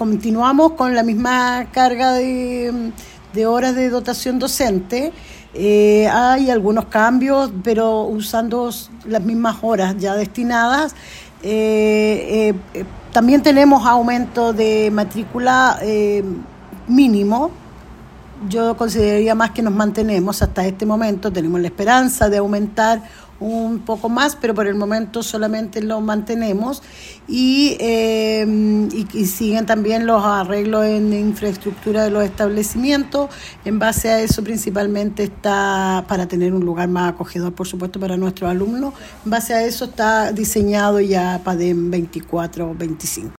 continuamos con la misma carga de horas de dotación docente. Hay algunos cambios, pero usando las mismas horas ya destinadas. También tenemos aumento de matrícula mínimo. Yo consideraría más que nos mantenemos hasta este momento. Tenemos la esperanza de aumentar un poco más, pero por el momento solamente lo mantenemos y siguen también los arreglos en infraestructura de los establecimientos. En base a eso principalmente está para tener un lugar más acogedor, por supuesto, para nuestros alumnos. En base a eso está diseñado ya para 24-25.